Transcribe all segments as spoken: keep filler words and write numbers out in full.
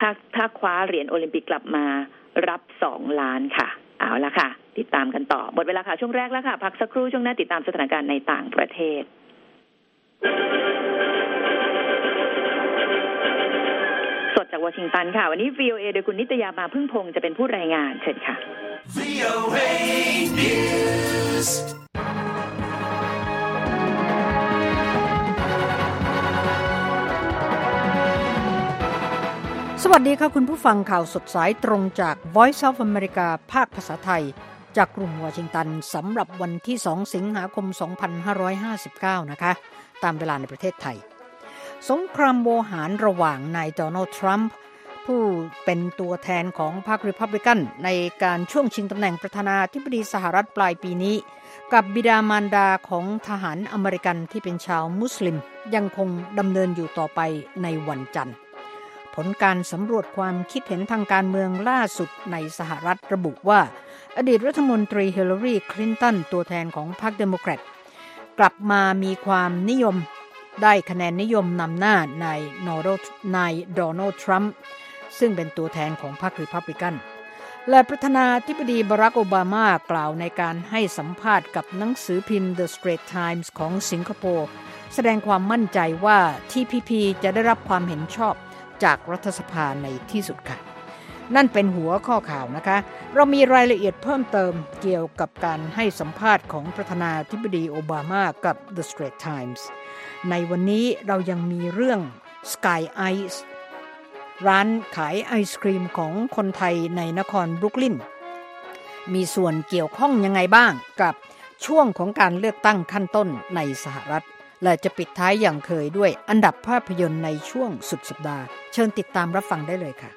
ถ้าถ้าคว้าเหรียญโอลิมปิกกลับมารับสองล้านค่ะเอาละค่ะติดตามกันต่อหมดเวลาค่ะช่วงแรกแล้วค่ะพักสักครู่ช่วงหน้าติดตามสถานการณ์ในต่างประเทศสดจากวอชิงตันค่ะวันนี้ วี โอ เอ โดยคุณนิตยามาพึ่งพงษ์จะเป็นผู้รายงานเชิญค่ะ วี โอ เอ News สวัสดีค่ะคุณผู้ฟังข่าวสดสายตรงจาก Voice of America ภาคภาษาไทยจากกรุงวอชิงตันสำหรับวันที่สองสิงหาคมสองพันห้าร้อยห้าสิบเก้านะคะตามเวลาในประเทศไทยสงครามโวหารระหว่างนายโดนัลด์ทรัมป์ผู้เป็นตัวแทนของพรรครีพับลิกันในการช่วงชิงตำแหน่งประธานาธิบดีสหรัฐปลายปีนี้กับบิดามารดาของทหารอเมริกันที่เป็นชาวมุสลิมยังคงดำเนินอยู่ต่อไปในวันจันทร์ผลการสำรวจความคิดเห็นทางการเมืองล่าสุดในสหรัฐระบุว่าอดีตรัฐมนตรีฮิลลารีคลินตันตัวแทนของพรรคเดโมแครตกลับมามีความนิยมได้คะแนนนิยมนำหน้านายโดนัลด์ทรัมป์ซึ่งเป็นตัวแทนของพรรครีพับลิกันและประธานาธิบดีบารักโอบามากล่าวในการให้สัมภาษณ์กับหนังสือพิมพ์ The Straits Times ของสิงคโปร์แสดงความมั่นใจว่า ที พี พี จะได้รับความเห็นชอบจากรัฐสภาในที่สุดค่ะนั่นเป็นหัวข้อข่าวนะคะเรามีรายละเอียดเพิ่มเติมเกี่ยวกับการให้สัมภาษณ์ของประธานาธิบดีโอบามากับ The Straits Times ในวันนี้เรายังมีเรื่อง Sky Ice ร้านขายไอศกรีมของคนไทยในนครบรุกลินมีส่วนเกี่ยวข้องยังไงบ้างกับช่วงของการเลือกตั้งขั้นต้นในสหรัฐและจะปิดท้ายอย่างเคยด้วยอันดับภาพยนตร์ในช่วงสุดสัปดาห์เชิญติดตามรับฟังได้เลยค่ะ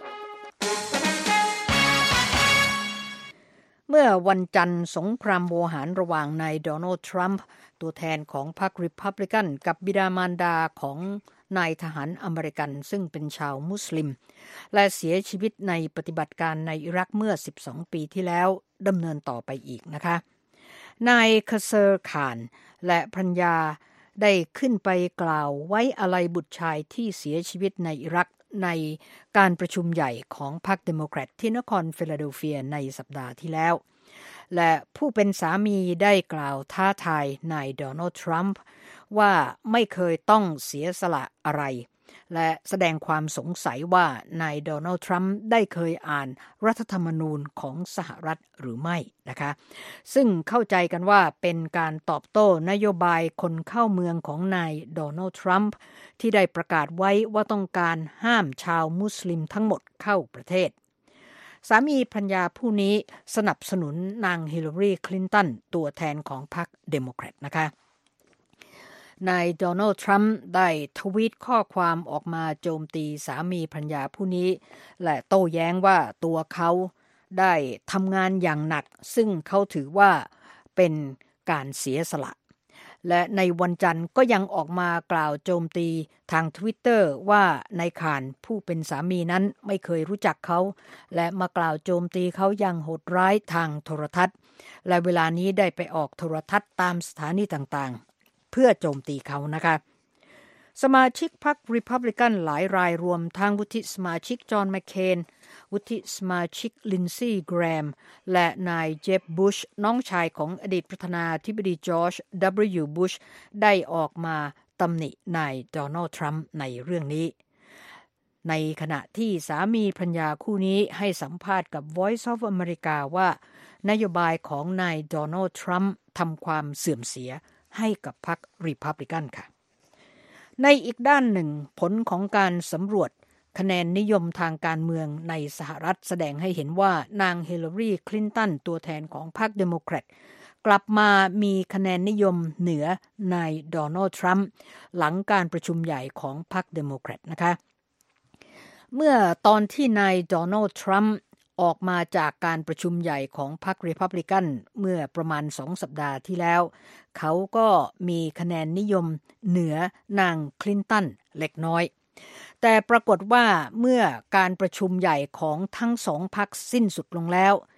เมื่อวันจันทร์สงครามโวหารระหว่างนายโดนัลด์ทรัมป์ตัวแทนของพรรครีพับลิกันกับบิดามารดาของนายทหารอเมริกันซึ่งเป็นชาวมุสลิมและเสียชีวิตในปฏิบัติการในอิรักเมื่อสิบสองปีที่แล้วดำเนินต่อไปอีกนะคะนายคาเซอร์ขานและภรรยาได้ขึ้นไปกล่าวไว้อาลัยบุตรชายที่เสียชีวิตในอิรักในการประชุมใหญ่ของพรรคเดโมแครตที่นครฟิลาเดลเฟียในสัปดาห์ที่แล้วและผู้เป็นสามีได้กล่าวท้าทายนายโดนัลด์ทรัมป์ว่าไม่เคยต้องเสียสละอะไรและแสดงความสงสัยว่านายโดนัลด์ทรัมป์ได้เคยอ่านรัฐธรรมนูญของสหรัฐหรือไม่นะคะซึ่งเข้าใจกันว่าเป็นการตอบโต้นโยบายคนเข้าเมืองของนายโดนัลด์ทรัมป์ที่ได้ประกาศไว้ว่าต้องการห้ามชาวมุสลิมทั้งหมดเข้าประเทศสามีภรรยาผู้นี้สนับสนุนนางฮิลลารีคลินตันตัวแทนของพรรคเดโมแครตนะคะนายโดนัลด์ทรัมป์ได้ทวีตข้อความออกมาโจมตีสามีภรรยาผู้นี้และโต้แย้งว่าตัวเขาได้ทำงานอย่างหนักซึ่งเขาถือว่าเป็นการเสียสละและในวันจันทร์ก็ยังออกมากล่าวโจมตีทาง Twitter ว่านายข่านผู้เป็นสามีนั้นไม่เคยรู้จักเขาและมากล่าวโจมตีเขาอย่างโหดร้ายทางโทรทัศน์และเวลานี้ได้ไปออกโทรทัศน์ตามสถานีต่างๆเพื่อโจมตีเขานะคะสมาชิกพรรครีพับลิกันหลายรายรวมทั้งวุฒิสมาชิกจอห์นแมคเคนวุฒิสมาชิกลินซีย์แกรมและนายเจฟบุชน้องชายของอดีตประธานาธิบดีจอร์จ ดับเบิลยู บุชได้ออกมาตำหนินายโดนัลด์ทรัมป์ในเรื่องนี้ในขณะที่สามีภรรยาคู่นี้ให้สัมภาษณ์กับ Voice of America ว่านโยบายของนายโดนัลด์ทรัมป์ทำความเสื่อมเสียให้กับพรรครีพับลิกันค่ะในอีกด้านหนึ่งผลของการสำรวจคะแนนนิยมทางการเมืองในสหรัฐแสดงให้เห็นว่านางฮิลลารีคลินตันตัวแทนของพรรคเดโมแครตกลับมามีคะแนนนิยมเหนือนายโดนัลด์ทรัมป์หลังการประชุมใหญ่ของพรรคเดโมแครตนะคะเมื่อตอนที่นายโดนัลด์ทรัมป์ออกมาจากการประชุมใหญ่ของพรรครีพับลิกันเมื่อประมาณสองสัปดาห์ที่แล้วเขาก็มีคะแนนนิยมเหนือนางคลินตันเล็กน้อยแต่ปรากฏว่าเมื่อการประชุมใหญ่ของทั้งสองพรรคสิ้นสุดลงแล้ว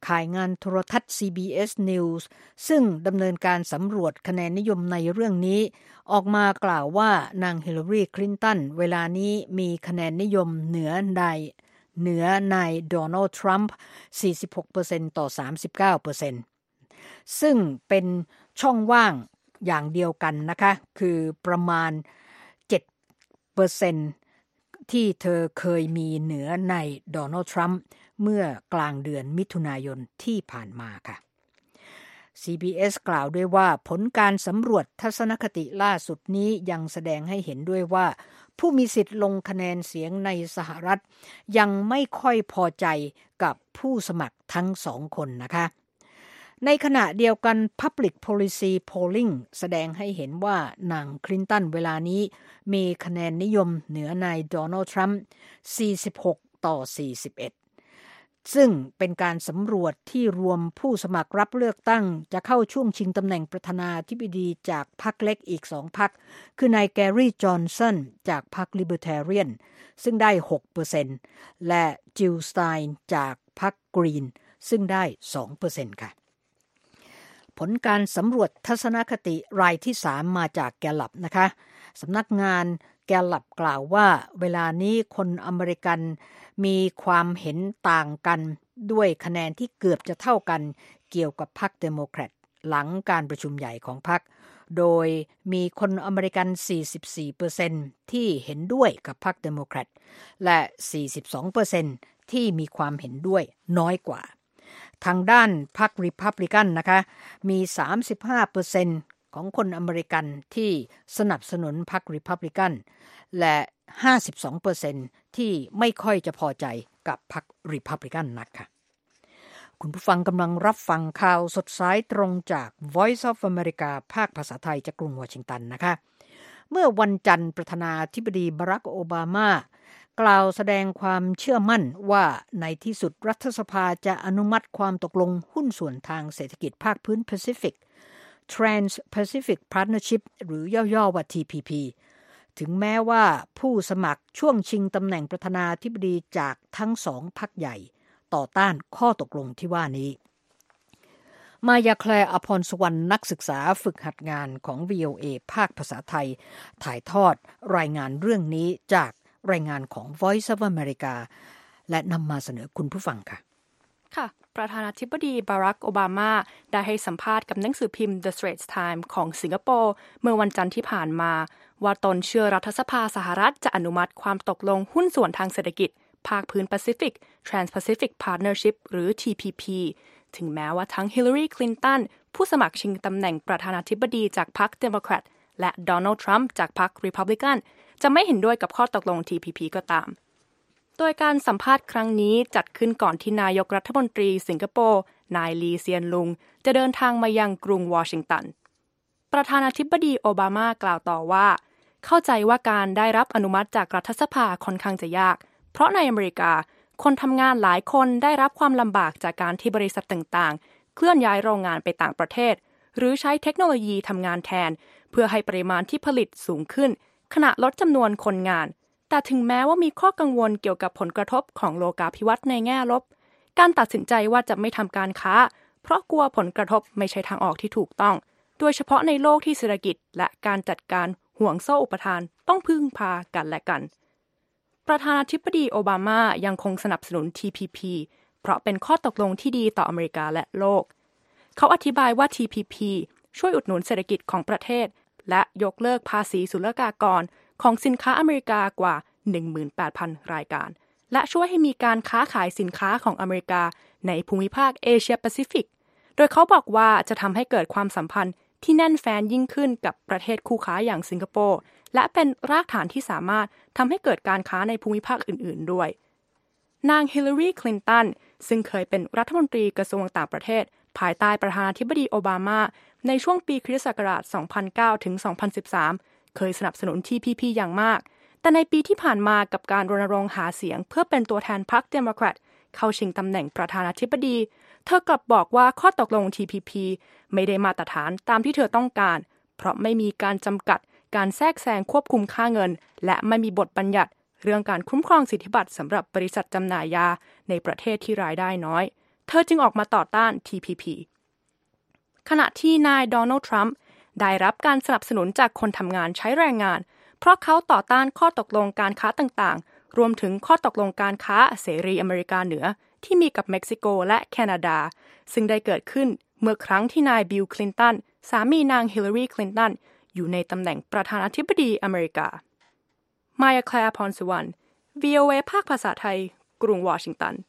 ข่ายงานโทรทัศน์ ซี บี เอส News ซึ่งดำเนินการสำรวจคะแนนนิยมในเรื่องนี้ออกมากล่าวว่านางฮิลลารีคลินตันเวลานี้มีคะแนนนิยมเหนือนายเหนือนายโดนัลด์ทรัมป์ สี่สิบหกเปอร์เซ็นต์ ต่อ สามสิบเก้าเปอร์เซ็นต์ ซึ่งเป็นช่องว่างอย่างเดียวกันนะคะคือประมาณ เจ็ดเปอร์เซ็นต์ ที่เธอเคยมีเหนือนายโดนัลด์ทรัมป์เมื่อกลางเดือนมิถุนายนที่ผ่านมาค่ะ ซี บี เอส กล่าวด้วยว่าผลการสำรวจทัศนคติล่าสุดนี้ยังแสดงให้เห็นด้วยว่าผู้มีสิทธิ์ลงคะแนนเสียงในสหรัฐยังไม่ค่อยพอใจกับผู้สมัครทั้งสองคนนะคะในขณะเดียวกัน Public Policy Polling แสดงให้เห็นว่านางคลินตันเวลานี้มีคะแนนนิยมเหนือนายโดนัลด์ทรัมป์ สี่สิบหก ต่อ สี่สิบเอ็ด ซึ่งเป็นการสำรวจที่รวมผู้สมัครรับเลือกตั้งจะเข้าช่วงชิงตำแหน่งประธานาธิบดีจากพรรคเล็กอีกสองพรรคคือนายแกรี่จอห์นสันจากพรรค Libertarian ซึ่งได้ หกเปอร์เซ็นต์ และจิลสไตน์จากพรรค Green ซึ่งได้ สองเปอร์เซ็นต์ ค่ะผลการสำรวจทัศนคติรายที่สามมาจากแกลลับนะคะสำนักงานแกลลับกล่าวว่าเวลานี้คนอเมริกันมีความเห็นต่างกันด้วยคะแนนที่เกือบจะเท่ากันเกี่ยวกับพรรคเดโมแครตหลังการประชุมใหญ่ของพรรคโดยมีคนอเมริกัน สี่สิบสี่เปอร์เซ็นต์ ที่เห็นด้วยกับพรรคเดโมแครตและ สี่สิบสองเปอร์เซ็นต์ ที่มีความเห็นด้วยน้อยกว่าทางด้านพรรครีพับลิกันนะคะมี สามสิบห้าเปอร์เซ็นต์ ของคนอเมริกันที่สนับสนุนพรรครีพับลิกันและ ห้าสิบสองเปอร์เซ็นต์ ที่ไม่ค่อยจะพอใจกับพรรครีพับลิกันนักค่ะคุณผู้ฟังกำลังรับฟังข่าวสดสายตรงจาก Voice of America ภาคภาษาไทยจากกรุงวอชิงตันนะคะเมื่อวันจันทร์ประธานาธิบดีบารักโอบามากล่าวแสดงความเชื่อมั่นว่าในที่สุดรัฐสภาจะอนุมัติความตกลงหุ้นส่วนทางเศรษฐกิจภาคพื้น Pacific Trans-Pacific Partnership หรือย่อๆว่า ที พี พี ถึงแม้ว่าผู้สมัครช่วงชิงตำแหน่งประธานาธิบดีจากทั้งสองพรรคใหญ่ต่อต้านข้อตกลงที่ว่านี้มายาแคลร์อภรณ์สุวรรณนักศึกษาฝึกหัดงานของ วี โอ เอ ภาคภาษาไทยถ่ายทอดรายงานเรื่องนี้จากรายงานของ Voice of America และนำมาเสนอคุณผู้ฟังค่ะค่ะประธานาธิบดีบารักโอบามาได้ให้สัมภาษณ์กับหนังสือพิมพ์ The Straits Times ของสิงคโปร์เมื่อวันจันทร์ที่ผ่านมาว่าตนเชื่อรัฐสภาสหรัฐจะอนุมัติความตกลงหุ้นส่วนทางเศรษฐกิจภาคพื้น Pacific Trans-Pacific Partnership หรือ ที พี พี ถึงแม้ว่าทั้งฮิลลารีคลินตันผู้สมัครชิงตำแหน่งประธานาธิบดีจากพรรคเดโมแครตและโดนัลด์ทรัมป์จากพรรครีพับลิกันจะไม่เห็นด้วยกับข้อตกลง ที พี พี ก็ตามโดยการสัมภาษณ์ครั้งนี้จัดขึ้นก่อนที่นายกรัฐมนตรีสิงคโปร์นายลีเซียนลุงจะเดินทางมายังกรุงวอชิงตันประธานาธิบดีโอบามากล่าวต่อว่าเข้าใจว่าการได้รับอนุมัติจากรัฐสภาค่อนข้างจะยากเพราะในอเมริกาคนทำงานหลายคนได้รับความลำบากจากการที่บริษัทต่างๆเคลื่อนย้ายโรงงานไปต่างประเทศหรือใช้เทคโนโลยีทำงานแทนเพื่อให้ปริมาณที่ผลิตสูงขึ้นขณะลดจำนวนคนงานแต่ถึงแม้ว่ามีข้อกังวลเกี่ยวกับผลกระทบของโลกาภิวัตน์ในแง่ลบการตัดสินใจว่าจะไม่ทำการค้าเพราะกลัวผลกระทบไม่ใช่ทางออกที่ถูกต้องโดยเฉพาะในโลกที่เศรษฐกิจและการจัดการห่วงโซ่อุปทานต้องพึ่งพากันและกันประธานาธิบดีโอบามายังคงสนับสนุน ที พี พี เพราะเป็นข้อตกลงที่ดีต่ออเมริกาและโลกเขาอธิบายว่า ที พี พี ช่วยอุดหนุนเศรษฐกิจของประเทศและยกเลิกภาษีศุลกากรของสินค้าอเมริกากว่า หนึ่งหมื่นแปดพัน รายการและช่วยให้มีการค้าขายสินค้าของอเมริกาในภูมิภาคเอเชียแปซิฟิกโดยเขาบอกว่าจะทำให้เกิดความสัมพันธ์ที่แน่นแฟ้นยิ่งขึ้นกับประเทศคู่ค้าอย่างสิงคโปร์และเป็นรากฐานที่สามารถทำให้เกิดการค้าในภูมิภาคอื่นๆด้วยนางฮิลลารีคลินตันซึ่งเคยเป็นรัฐมนตรีกระทรวงต่างประเทศภายใต้ประธานาธิบดีโอบามาในช่วงปีคริสต์ศักราช สองพันเก้า ถึง สองพันสิบสาม เคยสนับสนุน ที พี พี อย่างมากแต่ในปีที่ผ่านมากับการรณรงค์หาเสียงเพื่อเป็นตัวแทนพรรคเดโมแครตเข้าชิงตำแหน่งประธานาธิบดีเธอกลับบอกว่าข้อตกลง ที พี พี ไม่ได้มาตรฐานตามที่เธอต้องการเพราะไม่มีการจำกัดการแทรกแซงควบคุมค่าเงินและไม่มีบทบัญญัติเรื่องการคุ้มครองสิทธิบัตรสำหรับบริษัทจำหน่ายยาในประเทศที่รายได้น้อยเธอจึงออกมาต่อต้าน ที พี พี ขณะที่นายโดนัลด์ทรัมป์ได้รับการสนับสนุนจากคนทำงานใช้แรงงานเพราะเขาต่อต้านข้อตกลงการค้าต่างๆรวมถึงข้อตกลงการค้าเสรีอเมริกาเหนือที่มีกับเม็กซิโกและแคนาดาซึ่งได้เกิดขึ้นเมื่อครั้งที่นายบิลคลินตันสามีนางฮิลลารีคลินตันอยู่ในตำแหน่งประธานาธิบดีอเมริกามายาแคลร์พรสุวรรณ วี โอ เอ ภาคภาษาไทยกรุงวอชิงตัน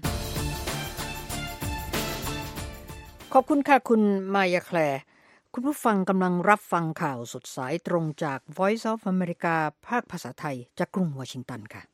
ขอบคุณค่ะคุณมายาแคลร์คุณผู้ฟังกำลังรับฟังข่าวสดสายตรงจาก Voice of America ภาคภาษาไทยจากกรุงวอชิงตันค่ะ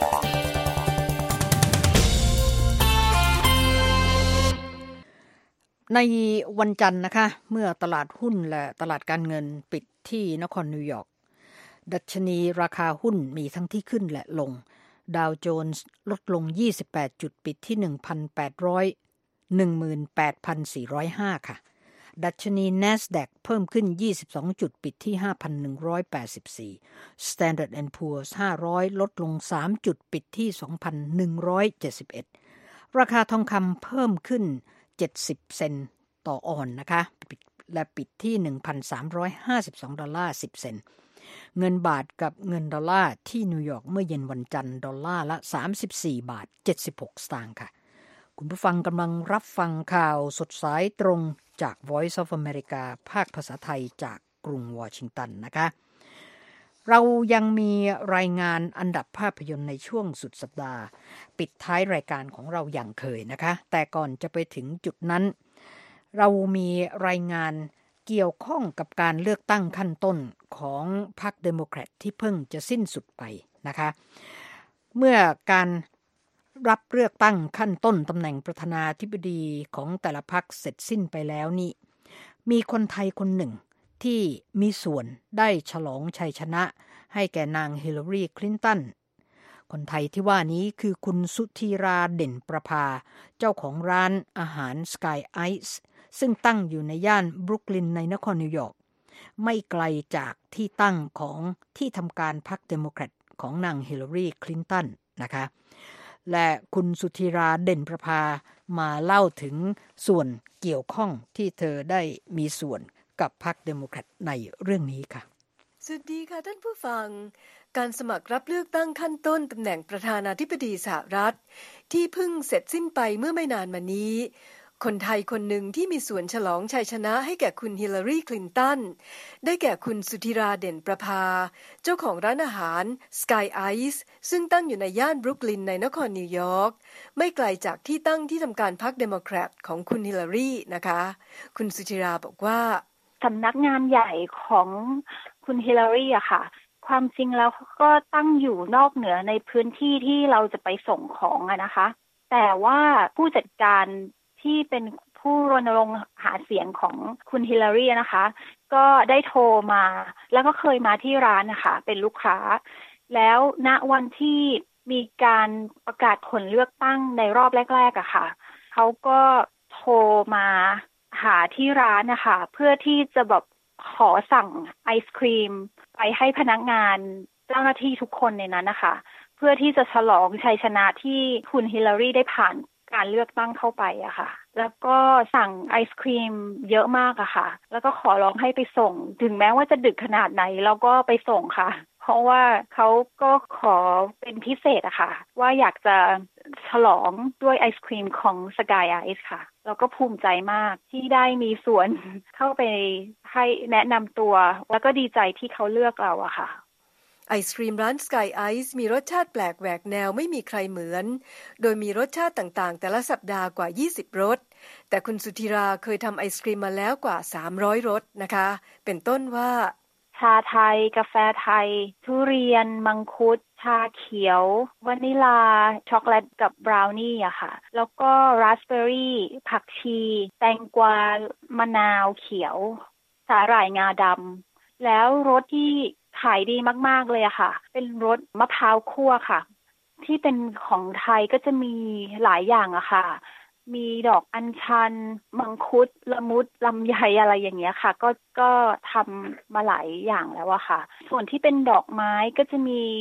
ในวันจันทร์นะคะเมื่อตลาดหุ้นและตลาดการเงินปิดที่นครนิวยอร์กดัชนีราคาหุ้นมีทั้งที่ขึ้นและลงดาวโจนส์ลดลงยี่สิบแปดจุดปิดที่ หนึ่งพันแปดร้อย หนึ่งหมื่นแปดพันสี่ร้อยห้า ค่ะดัชนี NASDAQ เพิ่มขึ้นยี่สิบสองจุดปิดที่ ห้าพันหนึ่งร้อยแปดสิบสี่ Standard แอนด์ Poor's ห้าร้อยลดลงสามจุดปิดที่ สองพันหนึ่งร้อยเจ็ดสิบเอ็ด ราคาทองคำเพิ่มขึ้นเจ็ดสิบเซนต์ต่อออนนะคะและปิดที่ หนึ่งพันสามร้อยห้าสิบสองดอลลาร์สิบเซนต์เงินบาทกับเงินดอลลาร์ที่นิวยอร์กเมื่อเย็นวันจันทร์ดอลลาร์ละสามสิบสี่บาทเจ็ดสิบหกสตางค์ค่ะคุณผู้ฟังกำลังรับฟังข่าวสดสายตรงจาก Voice of America ภาคภาษาไทยจากกรุงวอชิงตันนะคะเรายังมีรายงานอันดับภาพยนตร์ในช่วงสุดสัปดาห์ปิดท้ายรายการของเราอย่างเคยนะคะแต่ก่อนจะไปถึงจุดนั้นเรามีรายงานเกี่ยวข้องกับการเลือกตั้งขั้นต้นของพรรคเดโมแครตที่เพิ่งจะสิ้นสุดไปนะคะเมื่อการรับเลือกตั้งขั้นต้นตำแหน่งประธานาธิบดีของแต่ละพรรคเสร็จสิ้นไปแล้วนี่มีคนไทยคนหนึ่งที่มีส่วนได้ฉลองชัยชนะให้แก่นางฮิลลารีคลินตันคนไทยที่ว่านี้คือคุณสุธีราเด่นประภาเจ้าของร้านอาหาร Sky Ice ซึ่งตั้งอยู่ในย่านบรุกลินในนครนิวยอร์กไม่ไกลจากที่ตั้งของที่ทำการพรรคเดโมแครตของนางฮิลลารีคลินตันนะคะและคุณสุธีราเด่นประภามาเล่าถึงส่วนเกี่ยวข้องที่เธอได้มีส่วนกับพรรคเดโมแครตในเรื่องนี้ค่ะสวัสดีค่ะท่านผู้ฟังการสมัครรับเลือกตั้งขั้นต้นตำแหน่งประธานาธิบดีสหรัฐที่เพิ่งเสร็จสิ้นไปเมื่อไม่นานมานี้คนไทยคนหนึ่งที่มีส่วนฉลองชัยชนะให้แก่คุณฮิลลารีคลินตันได้แก่คุณสุธีราเด่นประภาเจ้าของร้านอาหาร Sky Ice ซึ่งตั้งอยู่ในย่านบรุกลินในนครนิวยอร์กไม่ไกลจากที่ตั้งที่ทำการพรรคเดโมแครตของคุณฮิลลารีนะคะคุณสุธีราบอกว่าสำนักงานใหญ่ของคุณฮิลลารีอะค่ะความจริงแล้วก็ตั้งอยู่นอกเหนือในพื้นที่ที่เราจะไปส่งของอะนะคะแต่ว่าผู้จัดการที่เป็นผู้รณรงค์หาเสียงของคุณฮิลลารีนะคะก็ได้โทรมาแล้วก็เคยมาที่ร้านนะคะเป็นลูกค้าแล้วณวันที่มีการประกาศผลเลือกตั้งในรอบแรกๆอะค่ะเขาก็โทรมาหาที่ร้านนะคะเพื่อที่จะแบบขอสั่งไอศครีมไปให้พนักงานเจ้าหน้าที่ทุกคนในนั้นนะคะเพื่อที่จะฉลองชัยชนะที่คุณฮิลลารีได้ผ่านการเลือกตั้งเข้าไปอะค่ะแล้วก็สั่งไอศครีมเยอะมากอะค่ะแล้วก็ขอร้องให้ไปส่งถึงแม้ว่าจะดึกขนาดไหนเราก็ไปส่งค่ะเพราะว่าเขาก็ขอเป็นพิเศษอะค่ะว่าอยากจะฉลองด้วยไอศครีมของ Sky Ice ค่ะแล้วก็ภูมิใจมากที่ได้มีส่วนเข้าไปให้แนะนำตัวแล้วก็ดีใจที่เขาเลือกเราอะค่ะไอศกรีมร้าน Sky Ice มีรสชาติแปลกแหวกแนวไม่มีใครเหมือนโดยมีรสชาติต่างๆแต่ละสัปดาห์กว่ายี่สิบรสแต่คุณสุธีราเคยทำไอศกรีมมาแล้วกว่าสามร้อยรสนะคะเป็นต้นว่าชาไทยกาแฟไทยทุเรียนมังคุดชาเขียววานิลาช็อกโกแลตกับบราวนี่อะค่ะแล้วก็ราสเบอร์รี่ผักชีแตงกวามะนาวเขียวสาหร่ายงาดำแล้วรสที่ขายดีมากๆเลยอะค่ะเป็นรสมะพร้าวคั่วค่ะที่เป็นของไทยก็จะมีหลายอย่างอะค่ะมีดอกอัญชันมังคุดละมุดลำไยอะไรอย่างเงี้ยค่ะก็ก็ทำมาหลายอย่างแล้วอะค่ะส่วนที่เป็นดอกไม้ก็จะมี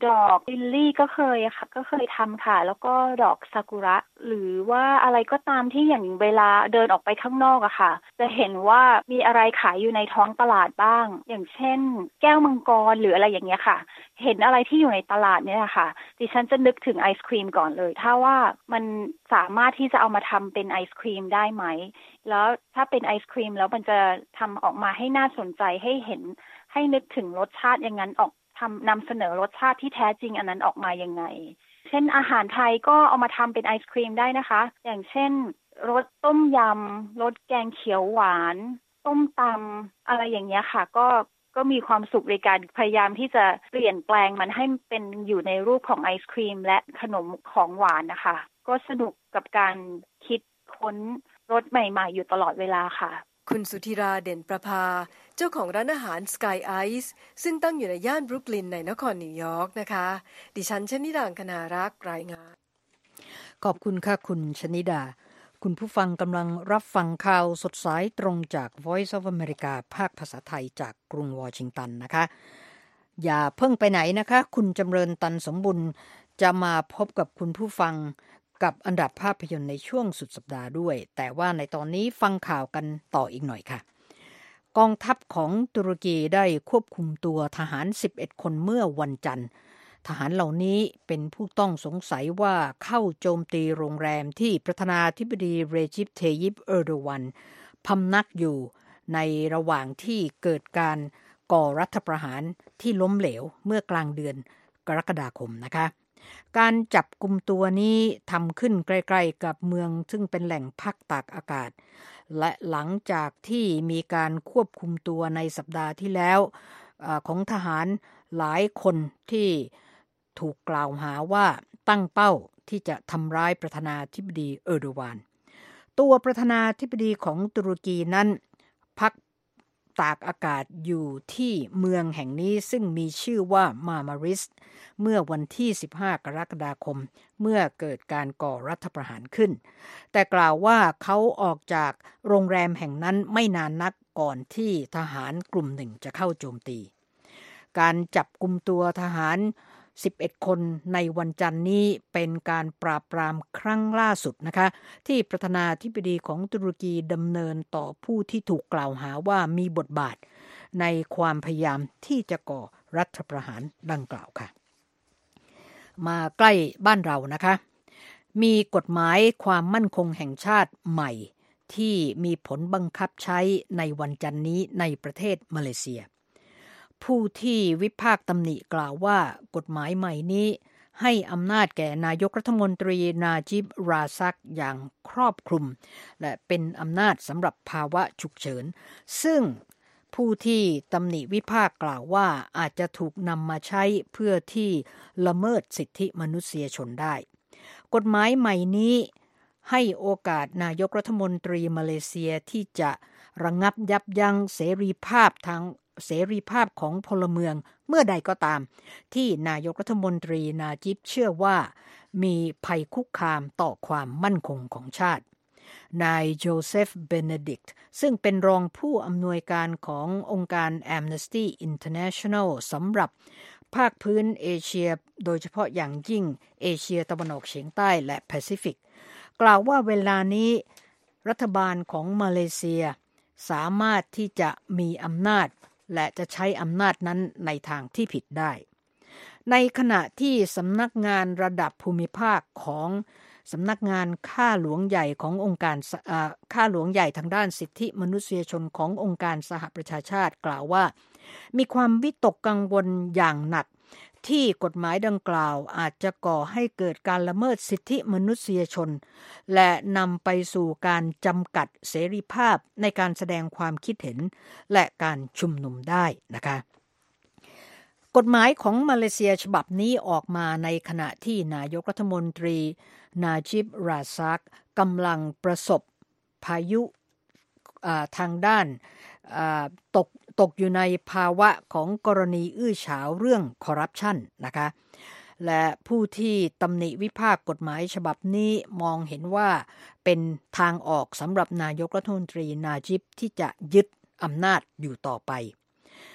ดอกลิลลี่ก็เคยค่ะก็เคยทำค่ะแล้วก็ดอกซากุระหรือว่าอะไรก็ตามที่อย่างเวลาเดินออกไปข้างนอกอะค่ะจะเห็นว่ามีอะไรขายอยู่ในท้องตลาดบ้างอย่างเช่นแก้วมังกรหรืออะไรอย่างเงี้ยค่ะเห็นอะไรที่อยู่ในตลาดเนี่ยค่ะดิฉันจะนึกถึงไอศครีมก่อนเลยถ้าว่ามันสามารถที่จะเอามาทำเป็นไอศครีมได้ไหมแล้วถ้าเป็นไอศครีมแล้วมันจะทำออกมาให้น่าสนใจให้เห็นให้นึกถึงรสชาติอย่างนั้นออกทำนำเสนอรสชาติที่แท้จริงอันนั้นออกมายังไงเช่นอาหารไทยก็เอามาทำเป็นไอศครีมได้นะคะอย่างเช่นรสต้มยำรสแกงเขียวหวานต้มตำอะไรอย่างเงี้ยค่ะก็ก็มีความสุขในการพยายามที่จะเปลี่ยนแปลงมันให้เป็นอยู่ในรูปของไอศครีมและขนมของหวานนะคะก็สนุกกับการคิดค้นรสใหม่ๆอยู่ตลอดเวลาค่ะคุณสุธีราเด่นประภาเจ้าของร้านอาหาร Sky Ice ซึ่งตั้งอยู่ในย่านบรุกลินในนครนิวยอร์กนะคะดิฉันชนิดา คณารักษ์รายงานขอบคุณค่ะคุณชนิดาคุณผู้ฟังกำลังรับฟังข่าวสดสายตรงจาก Voice of America ภาคภาษาไทยจากกรุงวอชิงตันนะคะอย่าเพิ่งไปไหนนะคะคุณจำเริญตันสมบุญจะมาพบกับคุณผู้ฟังกับอันดับภาพยนตร์ในช่วงสุดสัปดาห์ด้วยแต่ว่าในตอนนี้ฟังข่าวกันต่ออีกหน่อยค่ะกองทัพของตุรกีได้ควบคุมตัวทหารสิบเอ็ดคนเมื่อวันจันทร์ทหารเหล่านี้เป็นผู้ต้องสงสัยว่าเข้าโจมตีโรงแรมที่ประธานาธิบดีเรจิป เทยิป เออร์โดวันพำนักอยู่ในระหว่างที่เกิดการก่อรัฐประหารที่ล้มเหลวเมื่อกลางเดือนกรกฎาคมนะคะการจับกุมตัวนี้ทำขึ้นใกล้ๆกับเมืองซึ่งเป็นแหล่งพักตากอากาศและหลังจากที่มีการควบคุมตัวในสัปดาห์ที่แล้วของทหารหลายคนที่ถูกกล่าวหาว่าตั้งเป้าที่จะทำร้ายประธานาธิบดีเออร์โดวานตัวประธานาธิบดีของตุรกีนั้นพักตากอากาศอยู่ที่เมืองแห่งนี้ซึ่งมีชื่อว่ามามาริสเมื่อวันที่สิบห้ากรกฎาคมเมื่อเกิดการก่อรัฐประหารขึ้นแต่กล่าวว่าเขาออกจากโรงแรมแห่งนั้นไม่นานนักก่อนที่ทหารกลุ่มหนึ่งจะเข้าโจมตีการจับกุมตัวทหารสิบเอ็ดคนในวันจันทร์นี้เป็นการปราบปรามครั้งล่าสุดนะคะที่ประธานาธิบดีของตุรกีดำเนินต่อผู้ที่ถูกกล่าวหาว่ามีบทบาทในความพยายามที่จะก่อรัฐประหารดังกล่าวค่ะมาใกล้บ้านเรานะคะมีกฎหมายความมั่นคงแห่งชาติใหม่ที่มีผลบังคับใช้ในวันจันทร์นี้ในประเทศมาเลเซียผู้ที่วิพากษ์ตำหนิกล่าวว่ากฎหมายใหม่นี้ให้อำนาจแก่นายกรัฐมนตรีนาจิบราซักอย่างครอบคลุมและเป็นอำนาจสำหรับภาวะฉุกเฉินซึ่งผู้ที่ตำหนิวิพากษ์กล่าวว่าอาจจะถูกนำมาใช้เพื่อที่ละเมิดสิทธิมนุษยชนได้กฎหมายใหม่นี้ให้โอกาสนายกรัฐมนตรีมาเลเซียที่จะระงับยับยั้งเสรีภาพทางเสรีภาพของพลเมืองเมื่อใดก็ตามที่นายกรัฐมนตรีนาจิบเชื่อว่ามีภัยคุกคามต่อความมั่นคงของชาตินายโจเซฟเบเนดิกต์ซึ่งเป็นรองผู้อำนวยการขององค์การ Amnesty International สำหรับภาคพื้นเอเชียโดยเฉพาะอย่างยิ่งเอเชียตะวันออกเฉียงใต้และแปซิฟิกกล่าวว่าเวลานี้รัฐบาลของมาเลเซียสามารถที่จะมีอำนาจและจะใช้อำนาจนั้นในทางที่ผิดได้ในขณะที่สำนักงานระดับภูมิภาคของสำนักงานข้าหลวงใหญ่ขององค์การข้าหลวงใหญ่ทางด้านสิทธิมนุษยชนขององค์การสหประชาชาติกล่าวว่ามีความวิตกกังวลอย่างหนักที่กฎหมายดังกล่าวอาจจะก่อให้เกิดการละเมิดสิทธิมนุษยชนและนำไปสู่การจำกัดเสรีภาพในการแสดงความคิดเห็นและการชุมนุมได้นะคะกฎหมายของมาเลเซียฉบับนี้ออกมาในขณะที่นายกรัฐมนตรีนาจิบราซักกำลังประสบพายุทางด้านตกตกอยู่ในภาวะของกรณีอื้อฉาวเรื่องคอร์รัปชันนะคะและผู้ที่ตำหนิวิพากษ์กฎหมายฉบับนี้มองเห็นว่าเป็นทางออกสำหรับนายกรัฐมนตรีนาจิบที่จะยึดอำนาจอยู่ต่อไป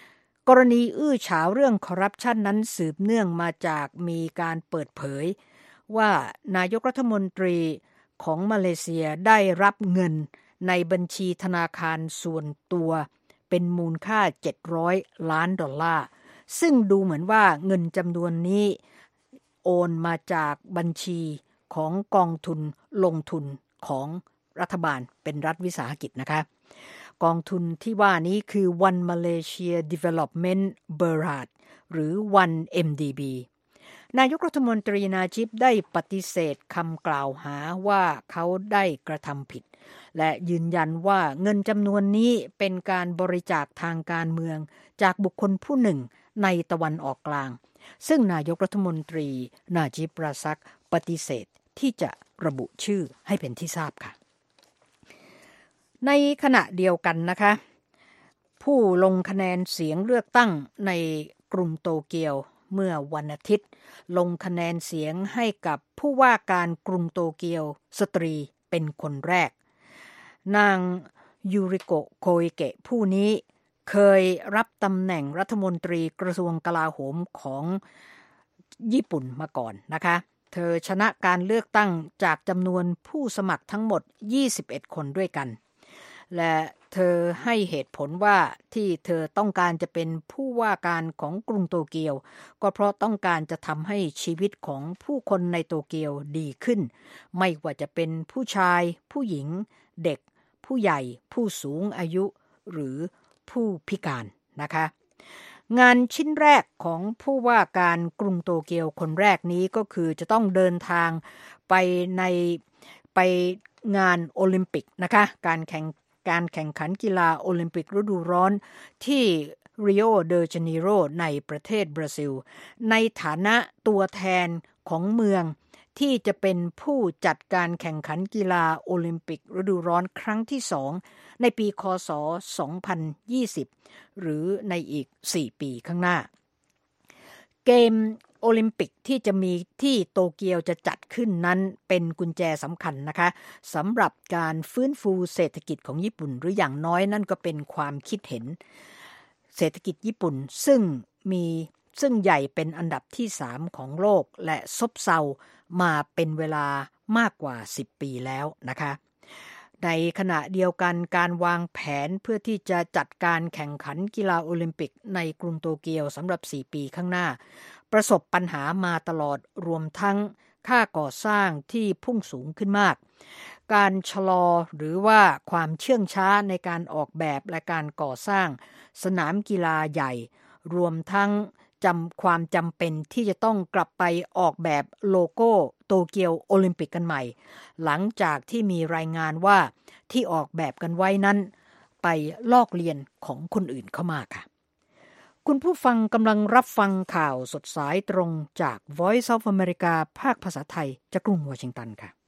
กรณีอื้อฉาวเรื่องคอร์รัปชันนั้นสืบเนื่องมาจากมีการเปิดเผยว่านายกรัฐมนตรีของมาเลเซียได้รับเงินในบัญชีธนาคารส่วนตัวเป็นมูลค่าเจ็ดร้อยล้านดอลลาร์ซึ่งดูเหมือนว่าเงินจำนวนนี้โอนมาจากบัญชีของกองทุนลงทุนของรัฐบาลเป็นรัฐวิสาหกิจนะคะกองทุนที่ว่านี้คือ One Malaysia Development Berhad หรือ วัน เอ็ม ดี บี นายกรัฐมนตรีนาจิบได้ปฏิเสธคำกล่าวหาว่าเขาได้กระทำผิดและยืนยันว่าเงินจำนวนนี้เป็นการบริจาคทางการเมืองจากบุคคลผู้หนึ่งในตะวันออกกลางซึ่งนายกรัฐมนตรีนาจิบ ราซักปฏิเสธที่จะระบุชื่อให้เป็นที่ทราบค่ะในขณะเดียวกันนะคะผู้ลงคะแนนเสียงเลือกตั้งในกรุงโตเกียวเมื่อวันอาทิตย์ลงคะแนนเสียงให้กับผู้ว่าการกรุงโตเกียวสตรีเป็นคนแรกนางยูริโกะโคอิเกะผู้นี้เคยรับตำแหน่งรัฐมนตรีกระทรวงกลาโหมของญี่ปุ่นมาก่อนนะคะเธอชนะการเลือกตั้งจากจำนวนผู้สมัครทั้งหมดยี่สิบเอ็ดคนด้วยกันและเธอให้เหตุผลว่าที่เธอต้องการจะเป็นผู้ว่าการของกรุงโตเกียวก็เพราะต้องการจะทำให้ชีวิตของผู้คนในโตเกียวดีขึ้นไม่ว่าจะเป็นผู้ชายผู้หญิงเด็กผู้ใหญ่ผู้สูงอายุหรือผู้พิการนะคะงานชิ้นแรกของผู้ว่าการกรุงโตเกียวคนแรกนี้ก็คือจะต้องเดินทางไปในไปงานโอลิมปิกนะคะการแข่งการแข่งขันกีฬาโอลิมปิกฤดูร้อนที่ริโอเดจาเนโรในประเทศบราซิลในฐานะตัวแทนของเมืองที่จะเป็นผู้จัดการแข่งขันกีฬาโอลิมปิกฤดูร้อนครั้งที่สองในปีค.ศ. สองพันยี่สิบหรือในอีกสี่ปีข้างหน้าเกมโอลิมปิกที่จะมีที่โตเกียวจะจัดขึ้นนั้นเป็นกุญแจสำคัญนะคะสำหรับการฟื้นฟูเศรษฐกิจของญี่ปุ่นหรืออย่างน้อยนั่นก็เป็นความคิดเห็นเศรษฐกิจญี่ปุ่นซึ่งมีซึ่งใหญ่เป็นอันดับที่สามของโลกและซบเซามาเป็นเวลามากกว่าสิบปีแล้วนะคะในขณะเดียวกันการวางแผนเพื่อที่จะจัดการแข่งขันกีฬาโอลิมปิกในกรุงโตเกียวสำหรับสี่ปีข้างหน้าประสบปัญหามาตลอดรวมทั้งค่าก่อสร้างที่พุ่งสูงขึ้นมากการชะลอหรือว่าความเชื่องช้าในการออกแบบและการก่อสร้างสนามกีฬาใหญ่รวมทั้งจำความจำเป็นที่จะต้องกลับไปออกแบบโลโก้โตเกียวโอลิมปิกกันใหม่หลังจากที่มีรายงานว่าที่ออกแบบกันไว้นั้นไปลอกเลียนของคนอื่นเข้ามาค่ะคุณผู้ฟังกำลังรับฟังข่าวสดสายตรงจาก Voice of America ภาคภาษาไทยจากกรุงวอชิงตันค่ะ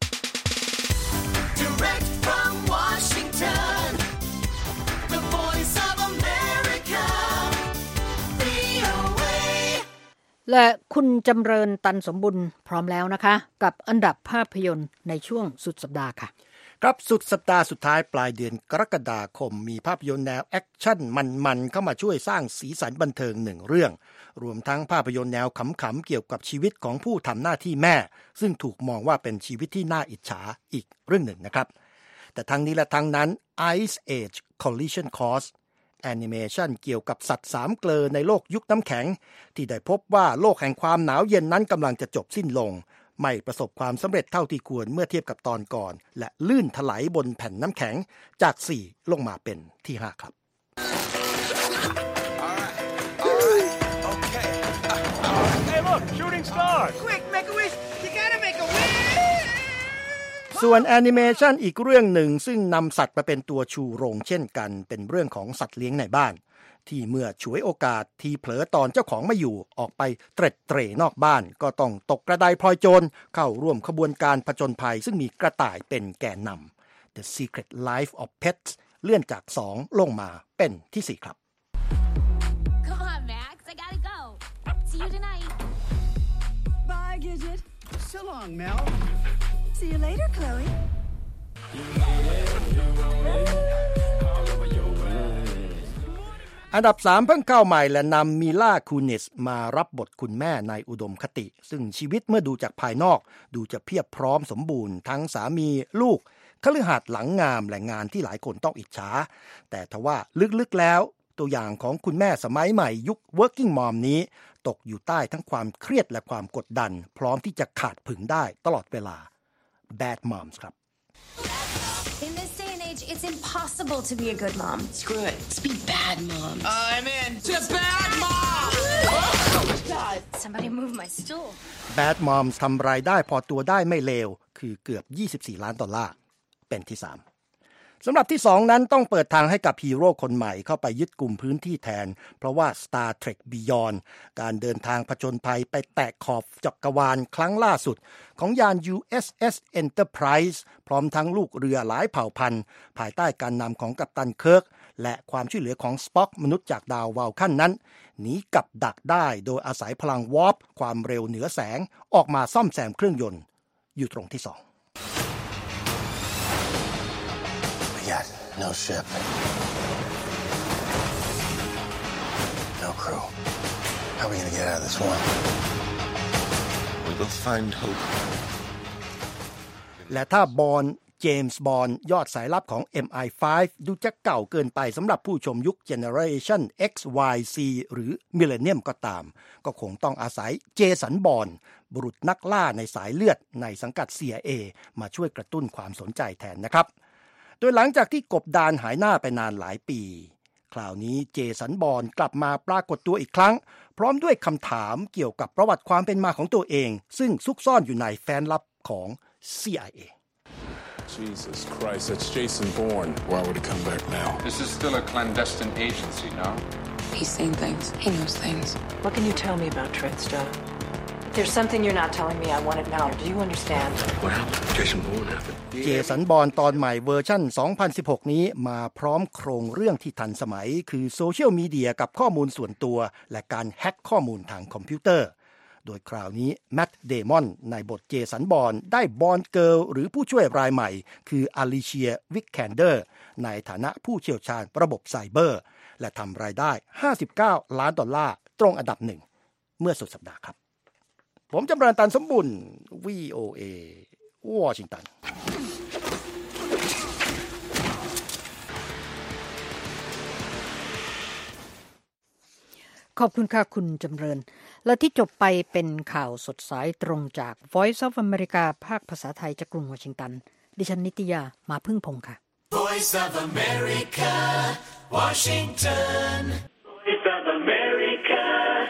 Direct from Washington, the Voice of America, วี โอ เอและคุณจำเริญตันสมบุญพร้อมแล้วนะคะกับอันดับภาพยนตร์ในช่วงสุดสัปดาห์ค่ะครับสุดสัปดาห์สุดท้ายปลายเดือนกรกฎาคมมีภาพยนตร์แนวแอคชั่นมันๆเข้ามาช่วยสร้างสีสันบันเทิงหนึ่งเรื่องรวมทั้งภาพยนตร์แนวขำๆเกี่ยวกับชีวิตของผู้ทำหน้าที่แม่ซึ่งถูกมองว่าเป็นชีวิตที่น่าอิจฉาอีกเรื่องหนึ่งนะครับแต่ทั้งนี้และทั้งนั้น Ice Age Collision Course แอนิเมชันเกี่ยวกับสัตว์สามเกลอในโลกยุคน้ำแข็งที่ได้พบว่าโลกแห่งความหนาวเย็นนั้นกำลังจะจบสิ้นลงไม่ประสบความสำเร็จเท่าที่ควรเมื่อเทียบกับตอนก่อนและลื่นถลายบนแผ่นน้ำแข็งจากสี่ลงมาเป็นที่ห้าครับส่วนแอนิเมชันอีกเรื่องหนึ่งซึ่งนำสัตว์มาเป็นตัวชูโรงเช่นกันเป็นเรื่องของสัตว์เลี้ยงในบ้านที่เมื่อฉวยโอกาสทีเผลอตอนเจ้าของไม่อยู่ออกไปเตร็ดเตร่นอกบ้านก็ต้องตกกระไดพลอยโจรเข้าร่วมขบวนการผจญภัยซึ่งมีกระต่ายเป็นแกนนำ The Secret Life of Pets เลื่อนจากสองลงมาเป็นที่สี่ครับ Come on, Max. I gotta go. See you tonight. Bye, Gidget. So long, Mel. See you later, Chloe. อันดับสามเพิ่งเข้าใหม่และนำมิล่าคูนิสมารับบทคุณแม่ในอุดมคติซึ่งชีวิตเมื่อดูจากภายนอกดูจะเพียบพร้อมสมบูรณ์ทั้งสามีลูกคฤหัสถ์หลังงามและงานที่หลายคนต้องอิจฉาแต่ทว่าลึกๆแล้วตัวอย่างของคุณแม่สมัยใหม่ยุค working mom นี้ตกอยู่ใต้ทั้งความเครียดและความกดดันพร้อมที่จะขาดผึงได้ตลอดเวลา Bad Moms ครับ In this day and age, it's impossible to be a good mom. Screw it. Let's be bad moms. I'm in to bad mom. Somebody move my stool. Bad Moms ทำรายได้พอตัวได้ไม่เลวคือเกือบยี่สิบสี่ล้านดอลลาร์เป็นที่สามสำหรับที่สองนั้นต้องเปิดทางให้กับฮีโร่คนใหม่เข้าไปยึดกลุ่มพื้นที่แทนเพราะว่า Star Trek Beyond การเดินทางผจญภัยไปแตะขอบจักรวาลครั้งล่าสุดของยาน ยู เอส เอส Enterprise พร้อมทั้งลูกเรือหลายเผ่าพันธุ์ภายใต้การนำของกัปตันเคิร์กและความช่วยเหลือของสป็อกมนุษย์จากดาววาลคันนั้นหนีกับดักได้โดยอาศัยพลังวอร์ปความเร็วเหนือแสงออกมาซ่อมแซมเครื่องยนต์อยู่ตรงที่สอง Yet, no ship. No crew. How are we gonna get out of this one? We will find hope. และถ้าบอนด์เจมส์บอนด์ยอดสายลับของ เอ็ม ไอ ไฟว์ ดูจะเก่าเกินไปสำหรับผู้ชมยุค Generation X Y Z หรือ Millennium ก็ตามก็คงต้องอาศัยเจสันบอนด์บุรุษนักล่าในสายเลือดในสังกัด ซี ไอ เอ มาช่วยกระตุ้นความสนใจแทนนะครับโดยหลังจากที่กบดานหายหน้าไปนานหลายปีคราวนี้เจสันบอนด์กลับมาปรากฏตัวอีกครั้งพร้อมด้วยคำถามเกี่ยวกับประวัติความเป็นมาของตัวเองซึ่งซุกซ่อนอยู่ในแฟ้มลับของ ซี ไอ เอ Jesus Christ, that's Jason Bourne. Why would he come back now? This is still a clandestine agency, no? He's seen things. He knows things. What can you tell me about Treadstone?If there's something you're not telling me, I want it now. Do you understand? What happened? Jason Bourne happened. เจสันบอนด์ตอนใหม่เวอร์ชั่น สองพันสิบหก นี้มาพร้อมโครงเรื่องที่ทันสมัยคือโซเชียลมีเดียกับข้อมูลส่วนตัวและการแฮ็กข้อมูลทางคอมพิวเตอร์โดยคราวนี้แมทเดมอนในบทเจสันบอนด์ได้บอนด์เกิร์ลหรือผู้ช่วยรายใหม่คืออลิเชียวิกแคนเดอร์ในฐานะผู้เชี่ยวชาญระบบไซเบอร์และทำรายได้ห้าสิบเก้าล้านดอลลาร์ตรงอันดับหนึ่งเมื่อสุดสัปดาห์ครับผมจำเริญตันสมบุญ วี โอ เอ วอชิงตันขอบคุณค่ะคุณจำเริญและที่จบไปเป็นข่าวสดสายตรงจาก Voice of America ภาคภาษาไทยจากกรุงวอชิงตันดิฉันนิตยามาพึ่งพงษ์ค่ะ Voice of America Washington Voice of America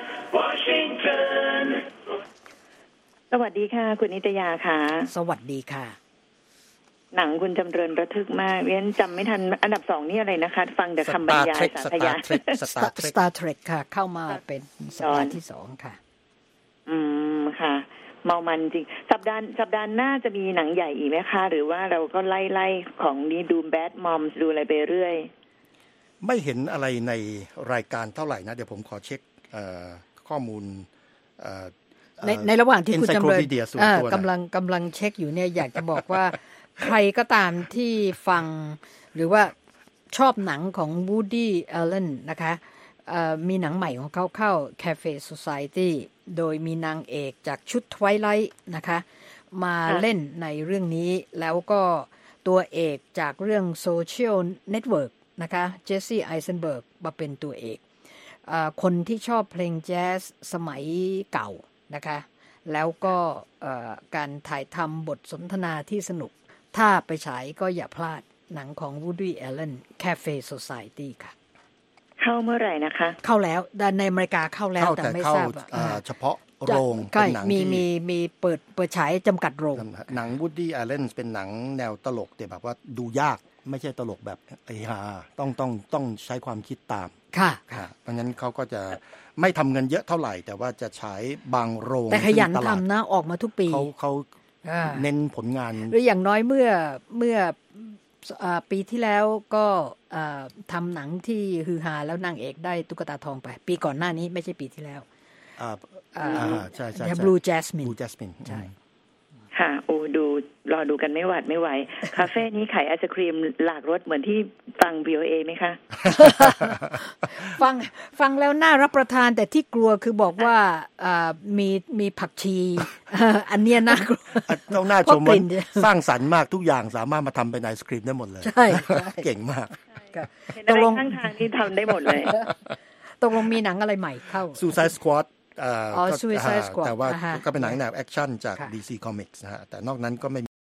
Washington สวัสดีค่ะคุณนิตยาค่ะสวัสดีค่ะหนังคุณจำเริญระทึกมากเรียนจำไม่ทันอันดับสองนี่อะไรนะคะฟังแต่คำบรรยายสาธยาย Star Trek ค่ะเข้ามาเป็นสัปดาห์ที่สองค่ะอืมค่ะเมามันจริงสัปดาห์สัปดาห์หน้าจะมีหนังใหญ่อีกไหมคะหรือว่าเราก็ไล่ไล่ของนี้ดู Bad Moms ดูอะไรไปเรื่อยไม่เห็นอะไรในรายการเท่าไหร่นะเดี๋ยวผมขอเช็คข้อมูลในในระหว่างที่คุณจำเริญกำลังกำลังเช็คอยู่เนี่ยอยากจะบอกว่าใครก็ตามที่ฟังหรือว่าชอบหนังของ Woody Allen นะคะมีหนังใหม่ของเขาเข้า Cafe Society โดยมีนางเอกจากชุด Twilight นะคะมาเล่นในเรื่องนี้แล้วก็ตัวเอกจากเรื่อง Social Network นะคะเจสซี่ไอเซนเบิร์กมาเป็นตัวเอกคนที่ชอบเพลงแจ๊สสมัยเก่านะคะแล้วก็การถ่ายทำบทสนทนาที่สนุกถ้าไปฉายก็อย่าพลาดหนังของ Woody Allen Cafe Society ค่ะเข้าเมื่อไหร่นะคะเข้าแล้วในอเมริกาเข้าแล้วแต่ไม่ทราบเฉพาะโรงเป็นหนังที่มีมีเปิดเปิดฉายจำกัดโรงหนัง Woody Allen เป็นหนังแนวตลกแต่แบบว่าดูยากไม่ใช่ตลกแบบไอ้ห่าต้องต้องต้องใช้ความคิดตามค่ะเพราะงั้นเขาก็จะไม่ทำเงินเยอะเท่าไหร่แต่ว่าจะฉายบางโรงแต่ขยันทำนะออกมาทุกปีเขาเขาเน้นผลงานหรืออย่างน้อยเมื่อเมื่อปีที่แล้วก็ทำหนังที่ฮือฮาแล้วนางเอกได้ตุ๊กตาทองไปปีก่อนหน้านี้ไม่ใช่ปีที่แล้วใช่ใช่ Blue Jasmine Blue Jasmine ใช่ค่ะโอ้ดูรอดูกันไม่หวาดไม่ไหวคาเฟ่นี้ขายไอศครีมหลากรสเหมือนที่ฟัง วี โอ เอ ไหมคะฟังฟังแล้วน่ารับประทานแต่ที่กลัวคือบอกว่ามีมีผักชีอันเนี้ยน่ากลัวต้องน่าชมว่าสร้างสรรค์มากทุกอย่างสามารถมาทำเป็นไอศกรีมได้หมดเลยใช่เก่งมากตกลงข้างทางที่ทำได้หมดเลยตกลงมีหนังอะไรใหม่เข้า Suicide Squad อ๋อ Suicide Squad แต่ว่าก็เป็นหนังแนวแอคชั่นจาก ดี ซี Comics นะฮะแต่นอกนั้นก็ไม่